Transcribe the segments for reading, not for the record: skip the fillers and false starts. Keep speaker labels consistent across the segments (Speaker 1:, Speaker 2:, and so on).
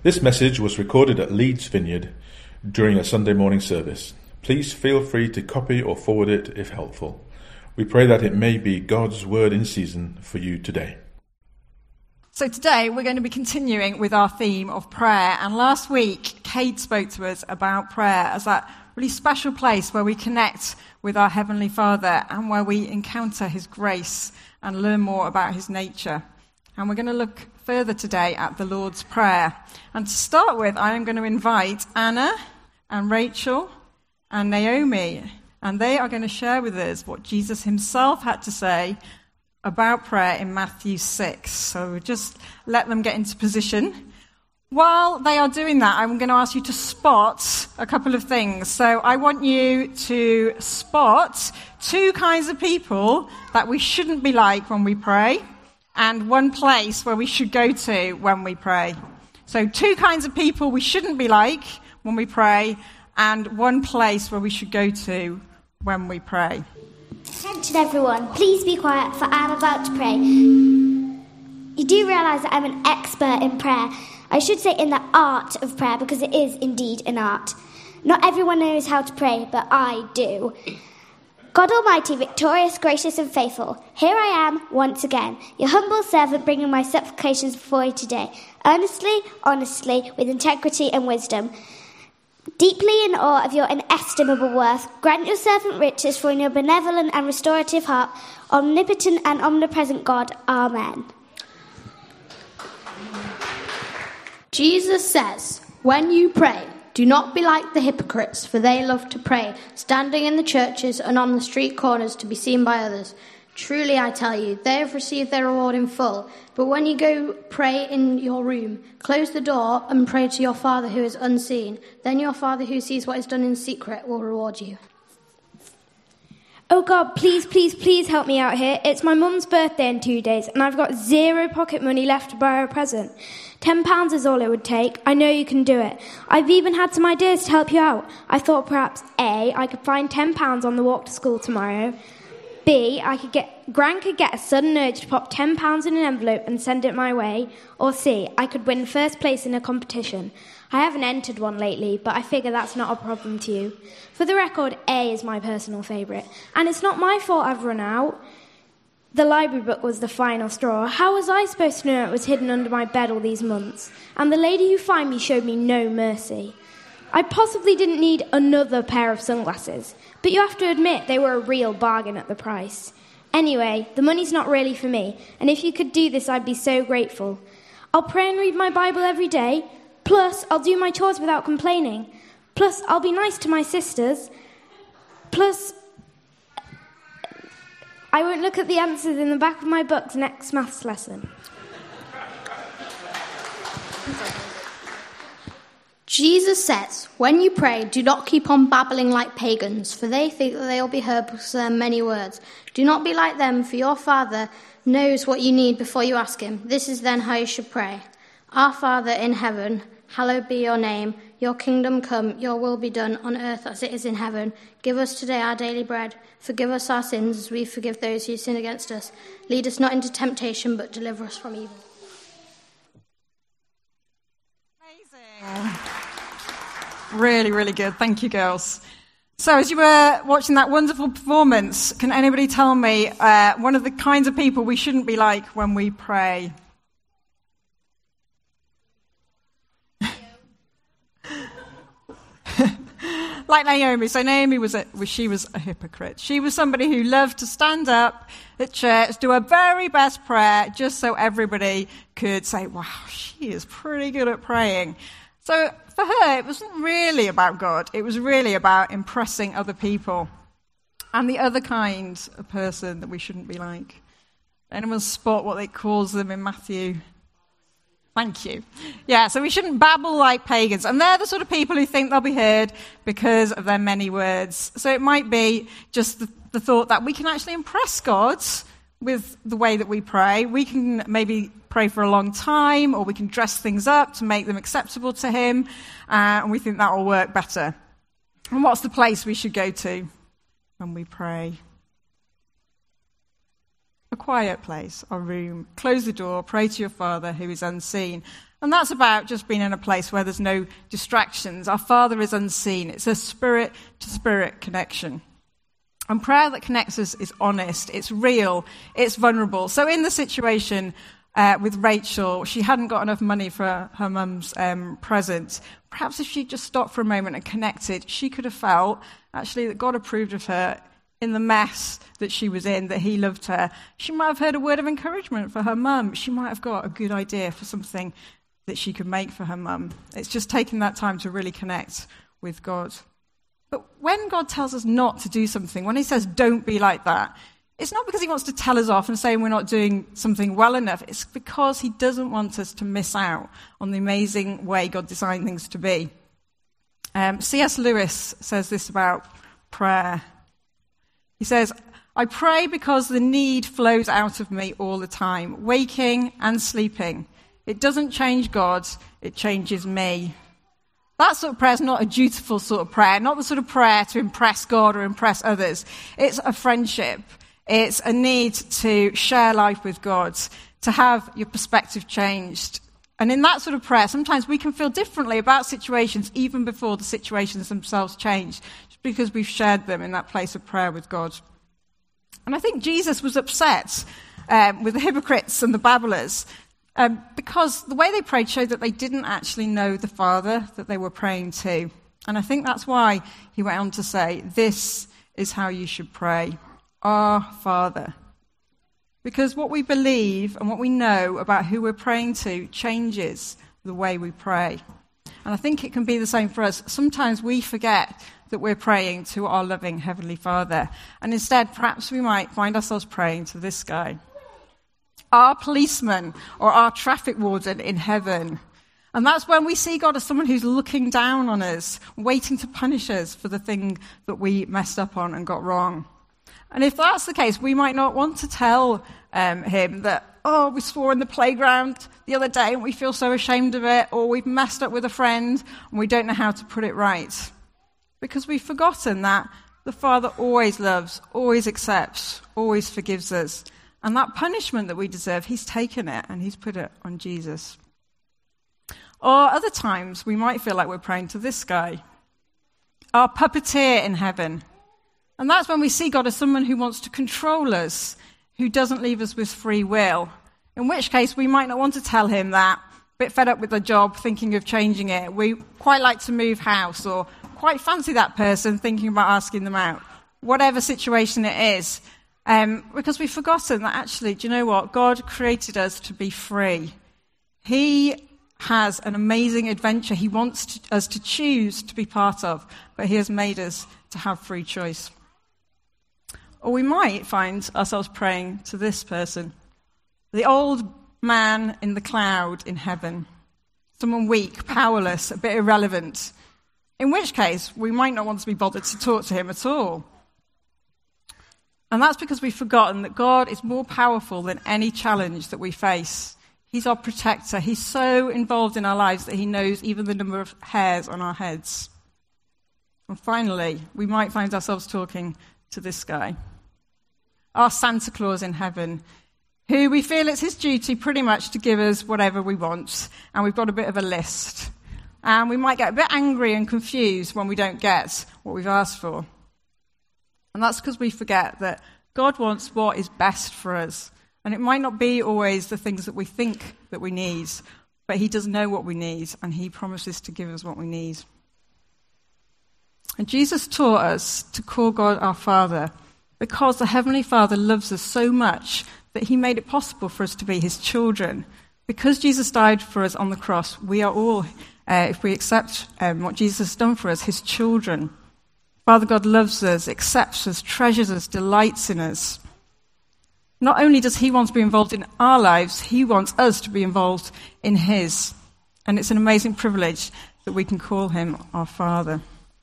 Speaker 1: This message was recorded at Leeds Vineyard during a Sunday morning service. Please feel free to copy or forward it if helpful. We pray that it may be God's word in season for you today.
Speaker 2: So today we're going to be continuing with our theme of prayer. And last week, Kate spoke to us about prayer as that really special place where we connect with our Heavenly Father and where we encounter His grace and learn more about His nature. And we're going to look further today at the Lord's Prayer. And to start with, I am going to invite Anna and Rachel and Naomi. And they are going to share with us what Jesus himself had to say about prayer in Matthew 6. So we'll just let them get into position. While they are doing that, I'm going to ask you to spot a couple of things. So I want you to spot two kinds of people that we shouldn't be like when we pray, and one place where we should go to when we pray. So two kinds of people we shouldn't be like when we pray, and one place where we should go to when we pray.
Speaker 3: Attention everyone, please be quiet for I'm about to pray. You do realise that I'm an expert in prayer. I should say in the art of prayer, because it is indeed an art. Not everyone knows how to pray, but I do. God Almighty, victorious, gracious and faithful, here I am once again, your humble servant bringing my supplications before you today, earnestly, honestly, with integrity and wisdom. Deeply in awe of your inestimable worth, grant your servant riches for in your benevolent and restorative heart, omnipotent and omnipresent God. Amen.
Speaker 4: Jesus says, when you pray, do not be like the hypocrites, for they love to pray, standing in the churches and on the street corners to be seen by others. Truly, I tell you, they have received their reward in full. But when you go pray in your room, close the door and pray to your Father who is unseen. Then your Father who sees what is done in secret will reward you.
Speaker 5: Oh God, please, please, please help me out here. It's my mum's birthday in 2 days and I've got zero pocket money left to buy her a present. £10 is all it would take. I know you can do it. I've even had some ideas to help you out. I thought perhaps A, I could find £10 on the walk to school tomorrow. B, Gran could get a sudden urge to pop £10 in an envelope and send it my way. Or C, I could win first place in a competition. I haven't entered one lately, but I figure that's not a problem to you. For the record, A is my personal favourite. And it's not my fault I've run out. The library book was the final straw. How was I supposed to know it was hidden under my bed all these months? And the lady who found me showed me no mercy. I possibly didn't need another pair of sunglasses, but you have to admit they were a real bargain at the price. Anyway, the money's not really for me, and if you could do this, I'd be so grateful. I'll pray and read my Bible every day, plus I'll do my chores without complaining, plus I'll be nice to my sisters, plus I won't look at the answers in the back of my book's next maths lesson.
Speaker 4: Jesus says, when you pray, do not keep on babbling like pagans, for they think that they will be heard because of their many words. Do not be like them, for your Father knows what you need before you ask him. This is then how you should pray. Our Father in heaven, hallowed be your name. Your kingdom come, your will be done on earth as it is in heaven. Give us today our daily bread. Forgive us our sins as we forgive those who sin against us. Lead us not into temptation, but deliver us from evil.
Speaker 2: Amazing. Really, really good. Thank you, girls. So as you were watching that wonderful performance, can anybody tell me one of the kinds of people we shouldn't be like when we pray? Like Naomi. So Naomi was a hypocrite. She was somebody who loved to stand up at church, do her very best prayer, just so everybody could say, wow, she is pretty good at praying. So for her, it wasn't really about God. It was really about impressing other people. And the other kind of person that we shouldn't be like. Anyone spot what it calls them in Matthew? Thank you. Yeah, so we shouldn't babble like pagans. And they're the sort of people who think they'll be heard because of their many words. So it might be just the thought that we can actually impress God with the way that we pray. We can maybe pray for a long time, or we can dress things up to make them acceptable to him, and we think that will work better. And what's the place we should go to when we pray? A quiet place, our room. Close the door, pray to your Father who is unseen. And that's about just being in a place where there's no distractions. Our Father is unseen. It's a spirit-to-spirit connection. And prayer that connects us is honest, it's real, it's vulnerable. So in the situation with Rachel, she hadn't got enough money for her mum's present. Perhaps if she just stopped for a moment and connected, she could have felt actually that God approved of her in the mess that she was in, that he loved her. She might have heard a word of encouragement for her mum. She might have got a good idea for something that she could make for her mum. It's just taking that time to really connect with God. But when God tells us not to do something, when he says don't be like that, it's not because he wants to tell us off and say we're not doing something well enough. It's because he doesn't want us to miss out on the amazing way God designed things to be. C.S. Lewis says this about prayer. He says, I pray because the need flows out of me all the time, waking and sleeping. It doesn't change God, it changes me. That sort of prayer is not a dutiful sort of prayer, not the sort of prayer to impress God or impress others. It's a friendship. It's a need to share life with God, to have your perspective changed. And in that sort of prayer, sometimes we can feel differently about situations even before the situations themselves change, just because we've shared them in that place of prayer with God. And I think Jesus was upset with the hypocrites and the babblers because the way they prayed showed that they didn't actually know the Father that they were praying to. And I think that's why he went on to say, this is how you should pray. Our Father. Because what we believe and what we know about who we're praying to changes the way we pray. And I think it can be the same for us. Sometimes we forget that we're praying to our loving Heavenly Father. And instead, perhaps we might find ourselves praying to this guy. Our policeman or our traffic warden in heaven. And that's when we see God as someone who's looking down on us, waiting to punish us for the thing that we messed up on and got wrong. And if that's the case, we might not want to tell him that, we swore in the playground the other day and we feel so ashamed of it, or we've messed up with a friend and we don't know how to put it right. Because we've forgotten that the Father always loves, always accepts, always forgives us. And that punishment that we deserve, he's taken it and he's put it on Jesus. Or other times, we might feel like we're praying to this guy, our puppeteer in heaven. And that's when we see God as someone who wants to control us, who doesn't leave us with free will. In which case, we might not want to tell him that, a bit fed up with the job, thinking of changing it. We quite like to move house, or quite fancy that person, thinking about asking them out. Whatever situation it is. Because we've forgotten that actually, do you know what? God created us to be free. He has an amazing adventure he wants us to choose to be part of, but he has made us to have free choice. Or we might find ourselves praying to this person, the old man in the cloud in heaven, someone weak, powerless, a bit irrelevant, in which case we might not want to be bothered to talk to him at all. And that's because we've forgotten that God is more powerful than any challenge that we face. He's our protector. He's so involved in our lives that he knows even the number of hairs on our heads. And finally, we might find ourselves talking to this guy, our Santa Claus in heaven, who we feel it's his duty pretty much to give us whatever we want, and we've got a bit of a list. And we might get a bit angry and confused when we don't get what we've asked for. And that's because we forget that God wants what is best for us. And it might not be always the things that we think that we need, but he does know what we need, and he promises to give us what we need. And Jesus taught us to call God our Father because the Heavenly Father loves us so much that he made it possible for us to be his children. Because Jesus died for us on the cross, we are all, if we accept what Jesus has done for us, his children. Father God loves us, accepts us, treasures us, delights in us. Not only does he want to be involved in our lives, he wants us to be involved in his. And it's an amazing privilege that we can call him our Father.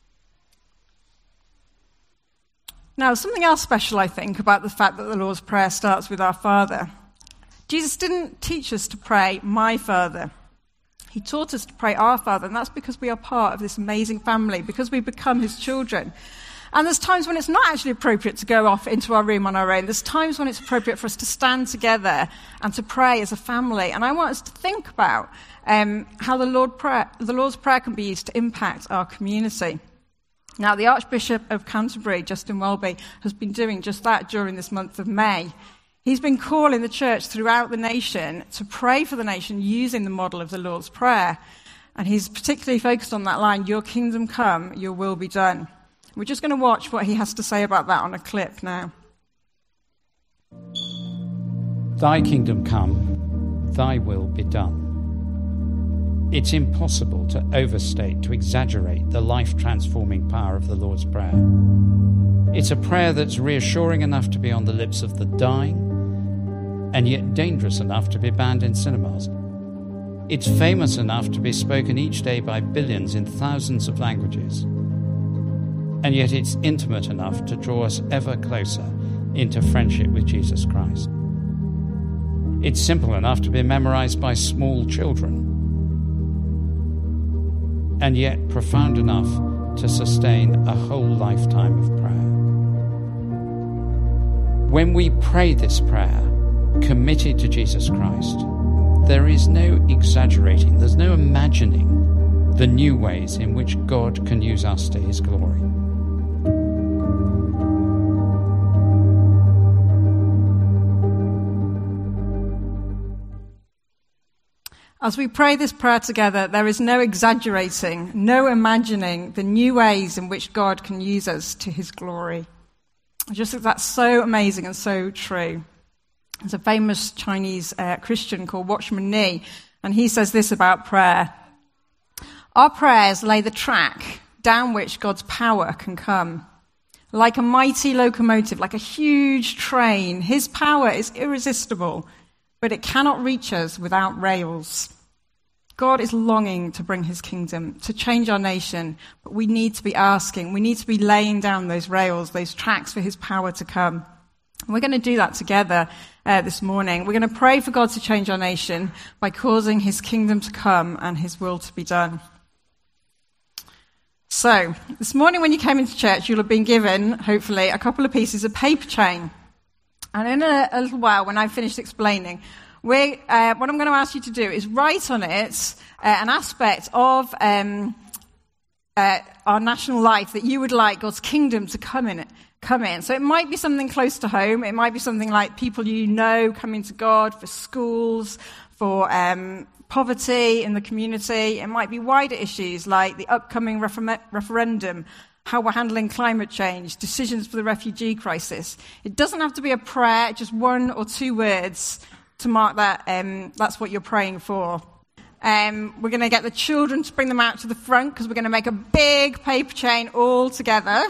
Speaker 2: Now, something else special, I think, about the fact that the Lord's Prayer starts with our Father. Jesus didn't teach us to pray, my Father. He taught us to pray our Father, and that's because we are part of this amazing family, because we become his children. And there's times when it's not actually appropriate to go off into our room on our own. There's times when it's appropriate for us to stand together and to pray as a family. And I want us to think about how the Lord's Prayer can be used to impact our community. Now, the Archbishop of Canterbury, Justin Welby, has been doing just that during this month of May. He's been calling the church throughout the nation to pray for the nation using the model of the Lord's Prayer. And he's particularly focused on that line, "Your kingdom come, your will be done." We're just going to watch what he has to say about that on a clip now.
Speaker 6: Thy kingdom come, thy will be done. It's impossible to overstate, to exaggerate the life-transforming power of the Lord's Prayer. It's a prayer that's reassuring enough to be on the lips of the dying, and yet dangerous enough to be banned in cinemas. It's famous enough to be spoken each day by billions in thousands of languages. And yet it's intimate enough to draw us ever closer into friendship with Jesus Christ. It's simple enough to be memorized by small children, and yet profound enough to sustain a whole lifetime of prayer. When we pray this prayer, committed to Jesus Christ, there is no exaggerating, there's no imagining the new ways in which God can use us to his glory.
Speaker 2: As we pray this prayer together, there is no exaggerating, no imagining the new ways in which God can use us to his glory. I just think that's so amazing and so true. There's a famous Chinese Christian called Watchman Nee, and he says this about prayer. Our prayers lay the track down which God's power can come. Like a mighty locomotive, like a huge train, his power is irresistible, but it cannot reach us without rails. God is longing to bring his kingdom, to change our nation, but we need to be asking, we need to be laying down those rails, those tracks for his power to come. And we're going to do that together this morning. We're going to pray for God to change our nation by causing his kingdom to come and his will to be done. So, this morning when you came into church, you'll have been given, hopefully, a couple of pieces of paper chain. And in a little while, when I've finished explaining, what I'm going to ask you to do is write on it an aspect of our national life that you would like God's kingdom to come in. So it might be something close to home. It might be something like people you know coming to God, for schools, for poverty in the community. It might be wider issues like the upcoming referendum, how we're handling climate change, decisions for the refugee crisis. It doesn't have to be a prayer, just one or two words to mark that that's what you're praying for. We're going to get the children to bring them out to the front because we're going to make a big paper chain all together.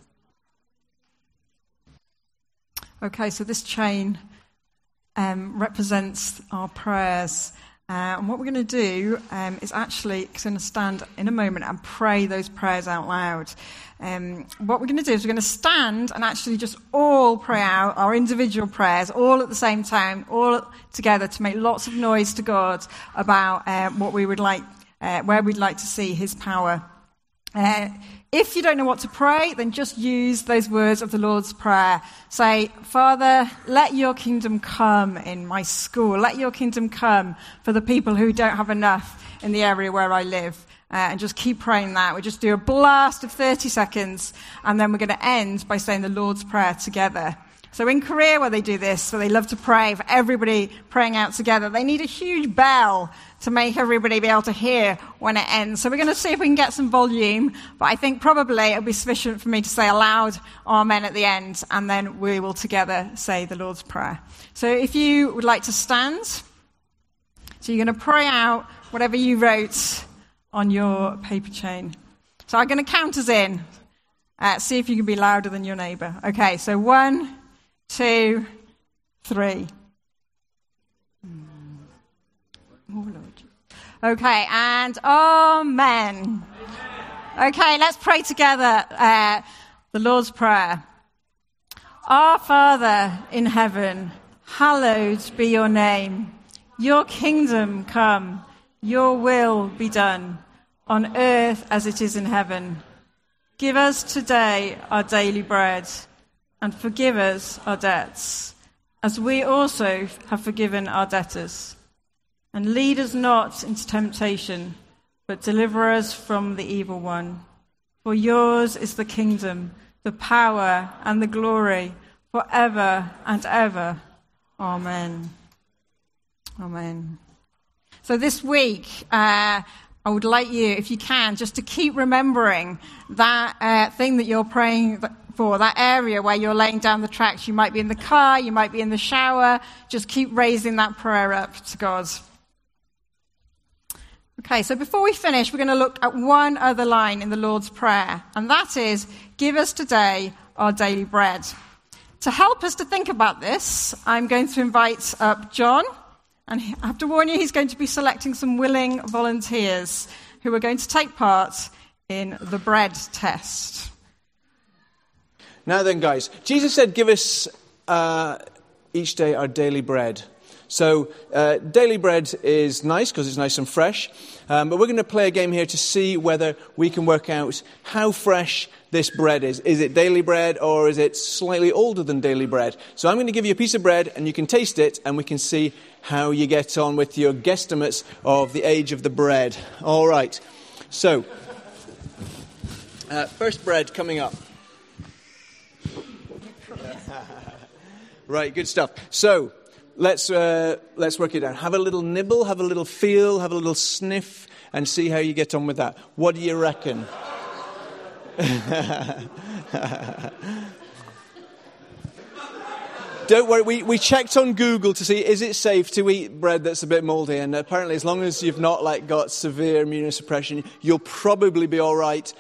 Speaker 2: Okay, so this chain represents our prayers. And what we're going to do is actually going to stand in a moment and pray those prayers out loud. What we're going to do is we're going to stand and actually just all pray out our individual prayers all at the same time, all together to make lots of noise to God about what we would like, where we'd like to see his power. If you don't know what to pray, then just use those words of the Lord's Prayer. Say, Father, let your kingdom come in my school. Let your kingdom come for the people who don't have enough in the area where I live. And just keep praying that. We'll just do a blast of 30 seconds, and then we're going to end by saying the Lord's Prayer together. So in Korea, where they do this, where they love to pray for everybody praying out together, they need a huge bell to make everybody be able to hear when it ends. So we're going to see if we can get some volume, but I think probably it'll be sufficient for me to say a loud amen at the end, and then we will together say the Lord's Prayer. So if you would like to stand, so you're going to pray out whatever you wrote on your paper chain. So I'm going to count us in. See if you can be louder than your neighbour. Okay, so 1, 2, 3. Oh, Lord. Okay, and amen. Okay, let's pray together the Lord's Prayer. Our Father in heaven, hallowed be your name. Your kingdom come, your will be done, on earth as it is in heaven. Give us today our daily bread, and forgive us our debts, as we also have forgiven our debtors. And lead us not into temptation, but deliver us from the evil one. For yours is the kingdom, the power, and the glory, forever and ever. Amen. Amen. So this week, I would like you, if you can, just to keep remembering that thing that you're praying for, that area where you're laying down the tracks. You might be in the car, you might be in the shower. Just keep raising that prayer up to God. Okay, so before we finish, we're going to look at one other line in the Lord's Prayer, and that is, give us today our daily bread. To help us to think about this, I'm going to invite up John, and I have to warn you, he's going to be selecting some willing volunteers who are going to take part in the bread test.
Speaker 7: Now then, guys, Jesus said, give us each day our daily bread. So daily bread is nice because it's nice and fresh, but we're going to play a game here to see whether we can work out how fresh this bread is. Is it daily bread or is it slightly older than daily bread? So I'm going to give you a piece of bread and you can taste it and we can see how you get on with your guesstimates of the age of the bread. All right, so first bread coming up. Right, good stuff. So let's work it out. Have a little nibble, have a little feel, have a little sniff, and see how you get on with that. What do you reckon? Don't worry, we checked on Google to see, is it safe to eat bread that's a bit mouldy? And apparently, as long as you've not got severe immunosuppression, you'll probably be all right.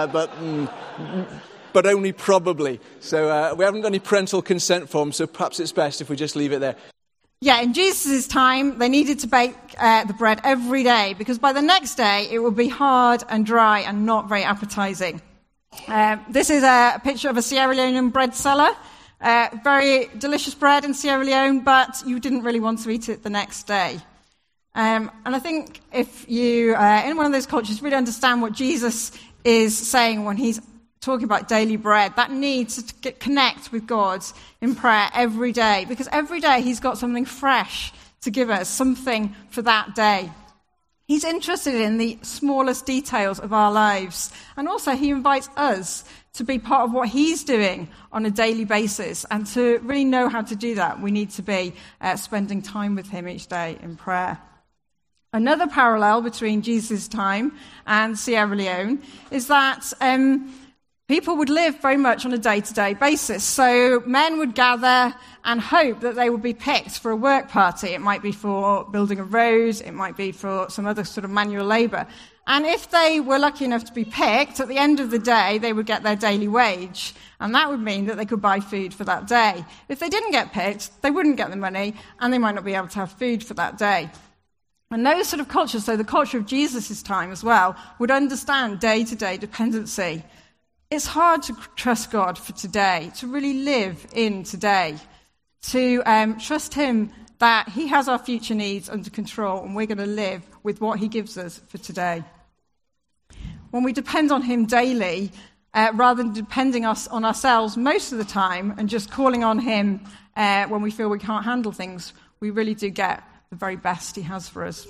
Speaker 7: But only probably. So we haven't got any parental consent forms, so perhaps it's best if we just leave it there.
Speaker 2: Yeah, in Jesus' time, they needed to bake the bread every day, because by the next day, it would be hard and dry and not very appetizing. This is a picture of a Sierra Leonean bread seller. Very delicious bread in Sierra Leone, but you didn't really want to eat it the next day. And I think if you, in one of those cultures, really understand what Jesus is saying when he's talking about daily bread, that need to connect with God in prayer every day, because every day he's got something fresh to give us, something for that day. He's interested in the smallest details of our lives, and also he invites us to be part of what he's doing on a daily basis, and to really know how to do that, we need to be spending time with him each day in prayer. Another parallel between Jesus' time and Sierra Leone is that people would live very much on a day-to-day basis. So men would gather and hope that they would be picked for a work party. It might be for building a road, it might be for some other sort of manual labour. And if they were lucky enough to be picked, at the end of the day, they would get their daily wage. And that would mean that they could buy food for that day. If they didn't get picked, they wouldn't get the money, and they might not be able to have food for that day. And those sort of cultures, so the culture of Jesus' time as well, would understand day-to-day dependency. It's hard to trust God for today, to really live in today, to trust him that he has our future needs under control and we're going to live with what he gives us for today. When we depend on him daily, rather than depending on ourselves most of the time and just calling on him when we feel we can't handle things, we really do get the very best he has for us.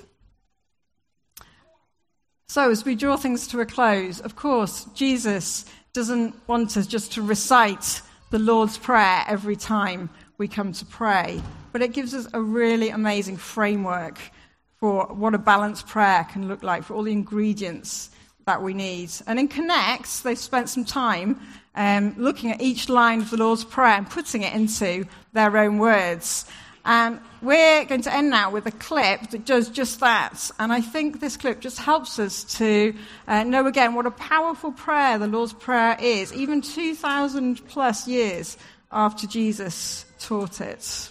Speaker 2: So as we draw things to a close, of course, Jesus doesn't want us just to recite the Lord's Prayer every time we come to pray, but it gives us a really amazing framework for what a balanced prayer can look like, for all the ingredients that we need. And in Connect, they've spent some time looking at each line of the Lord's Prayer and putting it into their own words. And we're going to end now with a clip that does just that. And I think this clip just helps us to know again what a powerful prayer the Lord's Prayer is, even 2,000 plus years after Jesus taught it.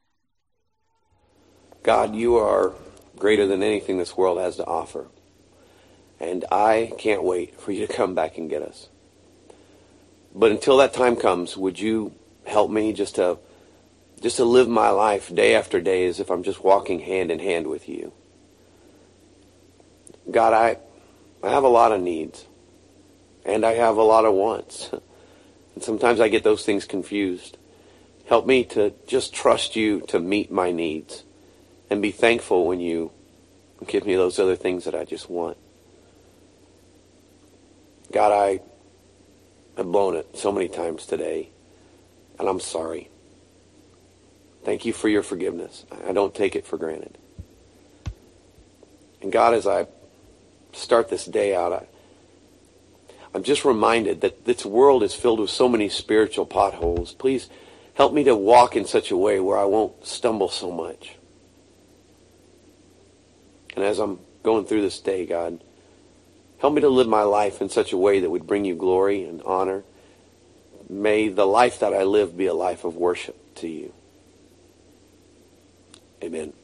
Speaker 8: God, you are greater than anything this world has to offer. And I can't wait for you to come back and get us. But until that time comes, would you help me just to live my life day after day as if I'm just walking hand in hand with you. God, I have a lot of needs. And I have a lot of wants. And sometimes I get those things confused. Help me to just trust you to meet my needs and be thankful when you give me those other things that I just want. God, I have blown it so many times today, and I'm sorry. Thank you for your forgiveness. I don't take it for granted. And God, as I start this day out, I'm just reminded that this world is filled with so many spiritual potholes. Please help me to walk in such a way where I won't stumble so much. And as I'm going through this day, God, help me to live my life in such a way that would bring you glory and honor. May the life that I live be a life of worship to you. Amen.